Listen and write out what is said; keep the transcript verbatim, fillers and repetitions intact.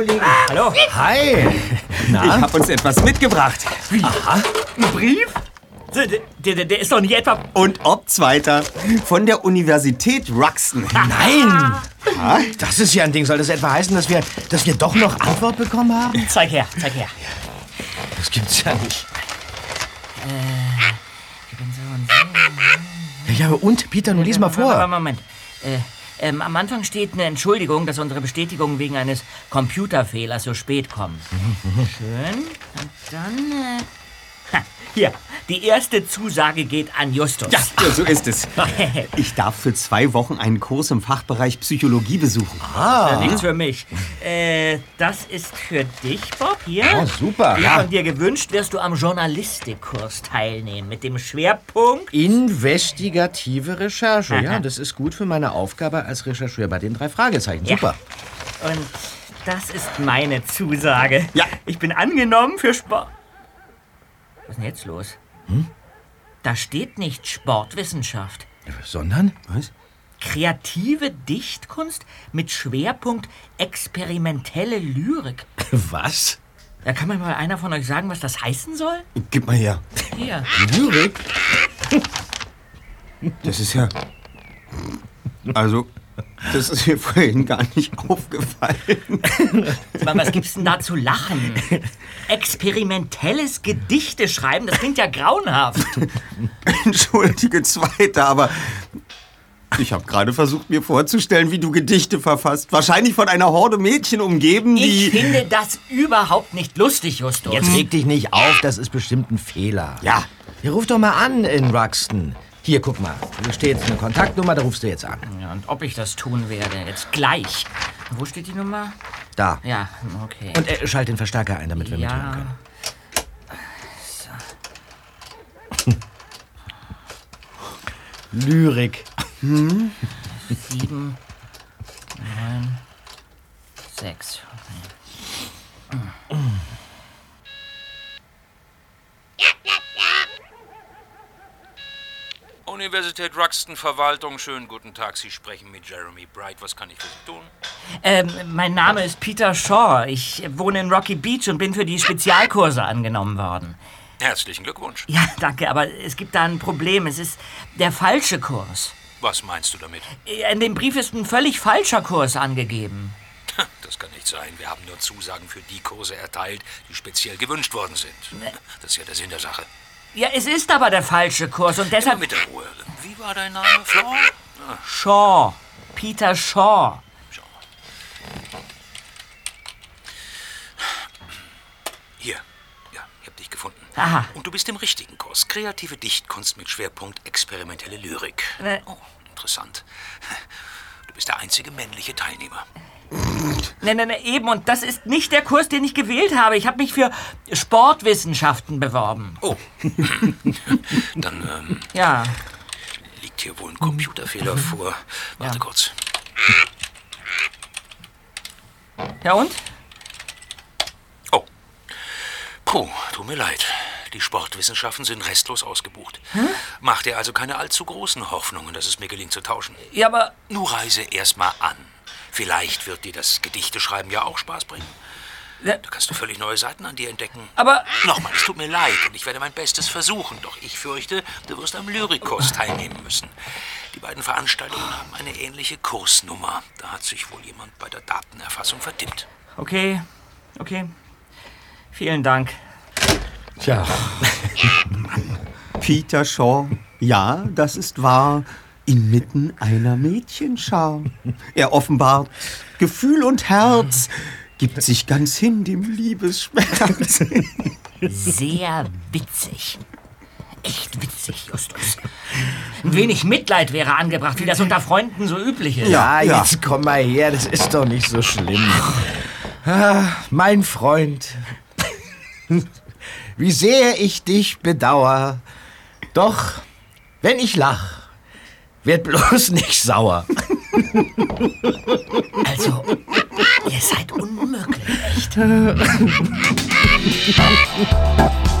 Kollegen. Ah, hallo. Hi. Na? Ich habe uns etwas mitgebracht. Wie? Aha. Ein Brief? Der, der, der ist doch nicht etwa... Und ob Zweiter. Von der Universität Ruxton. Nein. Ja? Das ist ja ein Ding. Soll das etwa heißen, dass wir, dass wir doch noch Antwort bekommen haben? Zeig her, zeig her. Das gibt's ja nicht. Äh, ich bin so und so. Ja, und? Peter, nun lies mal vor. Moment. Äh, ähm, am Anfang steht eine Entschuldigung, dass unsere Bestätigung wegen eines Computerfehlers so spät kommt. Schön. Und dann... Äh, ha, hier, die erste Zusage geht an Justus. Ja, ja, so ist es. Ich darf für zwei Wochen einen Kurs im Fachbereich Psychologie besuchen. Ah. Das ist nichts für mich. Äh, das ist für dich, Bob, hier. Oh, super. Wie Ja. von dir gewünscht, wirst du am Journalistikkurs teilnehmen. Mit dem Schwerpunkt... Investigative Recherche. Aha. Ja, das ist gut für meine Aufgabe als Rechercheur bei den drei Fragezeichen. Super. Ja. Und das ist meine Zusage. Ja. Ich bin angenommen für Sport... Was ist denn jetzt los? Hm? Da steht nicht Sportwissenschaft. Sondern? Was? Kreative Dichtkunst mit Schwerpunkt experimentelle Lyrik. Was? Da kann mir mal einer von euch sagen, was das heißen soll? Gib mal her. Hier. Lyrik? Das ist ja... Also, das ist mir vorhin gar nicht aufgefallen. Mann, was gibt's denn da zu lachen? Experimentelles Gedichte schreiben, das klingt ja grauenhaft. Entschuldige, Zweiter, aber... Ich habe gerade versucht, mir vorzustellen, wie du Gedichte verfasst. Wahrscheinlich von einer Horde Mädchen umgeben, die... Ich finde das überhaupt nicht lustig, Justus. Jetzt reg dich nicht auf, das ist bestimmt ein Fehler. Ja. Hier, ruf doch mal an in Ruxton. Hier, guck mal. Hier steht eine Kontaktnummer, da rufst du jetzt an. Ja, und ob ich das tun werde, jetzt gleich. Wo steht die Nummer? Da. Ja, okay. Und äh, schalt den Verstärker ein, damit wir mithören ja. können. So. Lyrik. Hm? Sieben, neun, sechs. Universität Ruxton, Verwaltung, schönen guten Tag. Sie sprechen mit Jeremy Bright. Was kann ich für Sie tun? Ähm, mein Name ist Peter Shaw. Ich wohne in Rocky Beach und bin für die Spezialkurse angenommen worden. Herzlichen Glückwunsch. Ja, danke, aber es gibt da ein Problem. Es ist der falsche Kurs. Was meinst du damit? In dem Brief ist ein völlig falscher Kurs angegeben. Das kann nicht sein. Wir haben nur Zusagen für die Kurse erteilt, die speziell gewünscht worden sind. Das ist ja der Sinn der Sache. Ja, es ist aber der falsche Kurs und deshalb... Immer mit der Ruhe. Wie war dein Name, Flor? Ah. Shaw. Peter Shaw. Schau. Hier. Ja, ich hab dich gefunden. Aha. Und du bist im richtigen Kurs. Kreative Dichtkunst mit Schwerpunkt experimentelle Lyrik. Ne. Oh, interessant. Du bist der einzige männliche Teilnehmer. Nein, nein, eben. Und das ist nicht der Kurs, den ich gewählt habe. Ich habe mich für Sportwissenschaften beworben. Oh. Dann, ähm... Ja. Liegt hier wohl ein Computerfehler vor. Warte Ja. kurz. Ja und? Oh. Puh, tut mir leid. Die Sportwissenschaften sind restlos ausgebucht. Hä? Mach dir also keine allzu großen Hoffnungen, dass es mir gelingt zu tauschen. Ja, aber... Nur reise erst mal an. Vielleicht wird dir das Gedichteschreiben ja auch Spaß bringen. Ja. Da kannst du völlig neue Seiten an dir entdecken. Aber... Nochmal, es tut mir leid und ich werde mein Bestes versuchen. Doch ich fürchte, du wirst am Lyrikkurs teilnehmen müssen. Die beiden Veranstaltungen haben eine ähnliche Kursnummer. Da hat sich wohl jemand bei der Datenerfassung vertippt. Okay, okay. Vielen Dank. Tja. Peter Shaw, ja, das ist wahr. Inmitten einer Mädchenschar. Er offenbart Gefühl und Herz, gibt sich ganz hin dem Liebesschmerz. Sehr witzig. Echt witzig, Justus. Ein wenig Mitleid wäre angebracht, wie das unter Freunden so üblich ist. Ja, ja. jetzt komm mal her, das ist doch nicht so schlimm. Ah, mein Freund, wie sehr ich dich bedauer. Doch, wenn ich lach, werd bloß nicht sauer. Also, ihr seid unmöglich, echt.